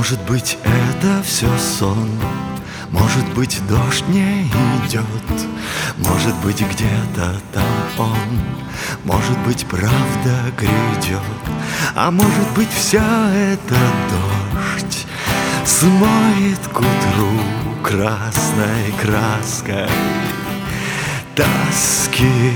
Может быть, это все сон, может быть, дождь не идет, может быть, где-то там он, может быть, правда грядет, а может быть, все это дождь смоет к утру красной краской тоски.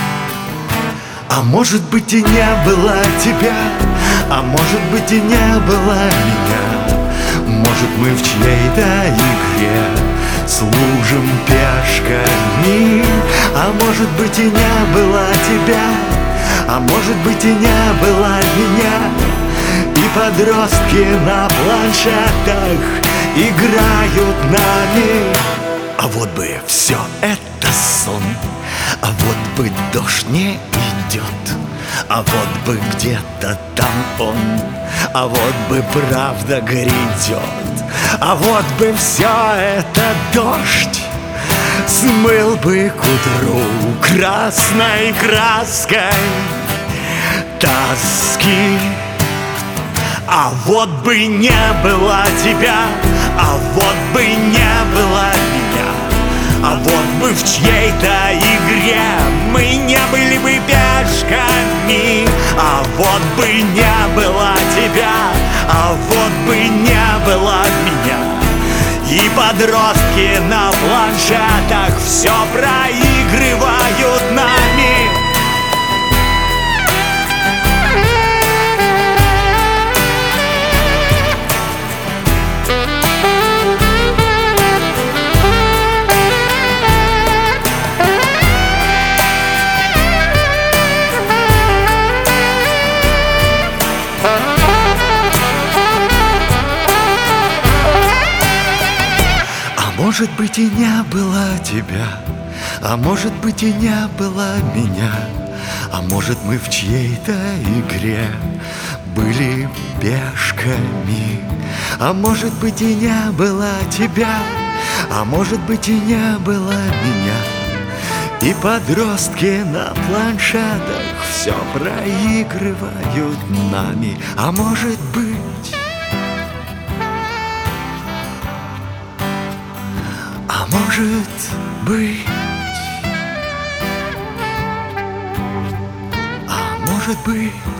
А может быть, и не было тебя, а может быть, и не было меня. Может, мы в чьей-то игре служим пешками. А может быть, и не было тебя, а может быть, и не было меня. И подростки на планшетах играют нами. А вот бы все это сон, а вот бы дождь не идет, а вот бы где-то там он, а вот бы правда грядет, а вот бы все это дождь смыл бы к утру красной краской тоски. А вот бы не было тебя, а вот бы не было меня, а вот бы в чьей-то игре мы не были бы пешками. А вот бы не было тебя, а вот бы не было меня. И подростки на планшетах все проигрывают нами. Может быть, и не было тебя, а может быть, и не было меня, а может, мы в чьей-то игре были пешками. А может быть, и не было тебя, а может быть, и не было меня. И подростки на планшетах все проигрывают нами. А может быть, а может быть, а может быть.